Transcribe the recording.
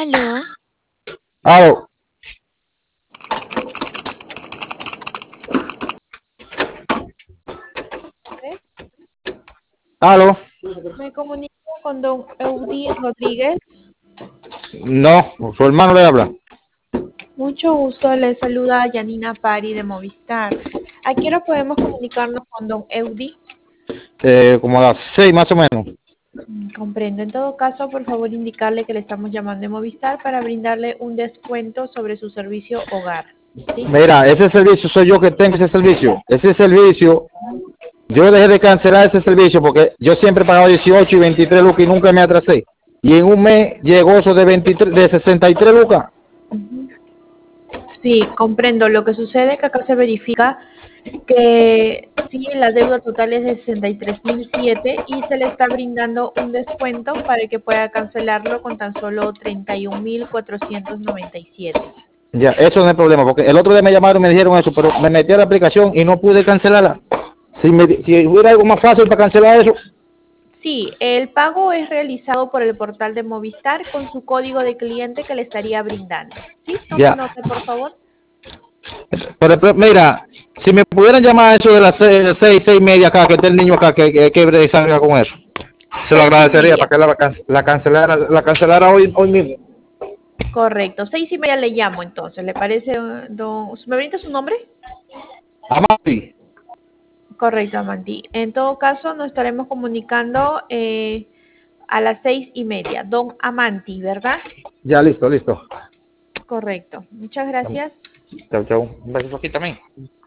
Aló, Aló, aló, Me comunico con don Eudí Rodríguez. no, su hermano le habla. Mucho gusto, le saluda Yanina Pari de Movistar. ¿A qué hora podemos comunicarnos con don Eudí? Como a las 6 más o menos. Comprendo. En todo caso, por favor, indicarle que le estamos llamando de Movistar para brindarle un descuento sobre su servicio hogar. ¿Sí? Mira, ese servicio soy yo que tengo ese servicio. Ese servicio, yo dejé de cancelar ese servicio porque yo siempre pagaba 18 y 23 lucas y nunca me atrasé. Y en un mes llegó eso de 23, de 63 lucas. Sí, comprendo. Lo que sucede es que acá se verifica que sí, la deuda total es de 63.007 y se le está brindando un descuento para que pueda cancelarlo con tan solo 31.497. Ya, eso no es problema, porque el otro día me llamaron y me dijeron eso, pero me metí a la aplicación y no pude cancelarla. Si hubiera algo más fácil para cancelar eso, Sí, el pago es realizado por el portal de Movistar con su código de cliente que le estaría brindando. ¿Sí? Tome ya. nota, por favor. Pero, mira, si me pudieran llamar a eso de las 6, 6 y media acá, que esté el niño acá, que salga con eso. Se lo Seis y agradecería media. para que la cancelara hoy mismo. Correcto. 6:30 le llamo entonces. ¿Le parece, don... ¿Me brinda su nombre? Amati. Correcto, Amanti. En todo caso, nos estaremos comunicando a las 6:30. Don Amanti, ¿verdad? Ya, listo, listo. Correcto. Muchas gracias. Chau, chau. Un beso aquí también.